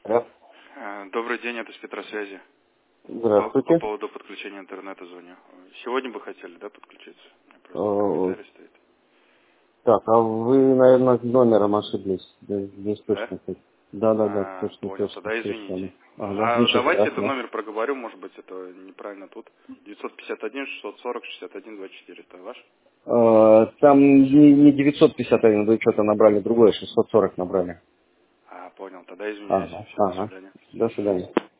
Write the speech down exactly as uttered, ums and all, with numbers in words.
Да. Э, Добрый день, это с Петросвязи. Здравствуйте. По, по поводу подключения интернета звоню. Сегодня бы хотели, да, подключиться? У меня просто Э, комментарий стоит. Так, а вы, наверное, номером ошиблись. Да, здесь Да? точно. Да, да, да, А, точно, понял, точно, тогда совершенно. извините. Ага, А ничего давайте этот страшного. номер проговорю, может быть, это неправильно тут. девятьсот пятьдесят один шестьсот сорок шестьдесят один двадцать четыре, это ваш? Э, Там не, не девятьсот пятьдесят один, вы что-то набрали другое, шестьсот сорок набрали. А, понял, тогда извиняюсь. Ага, Все, до ага. свидания. До свидания.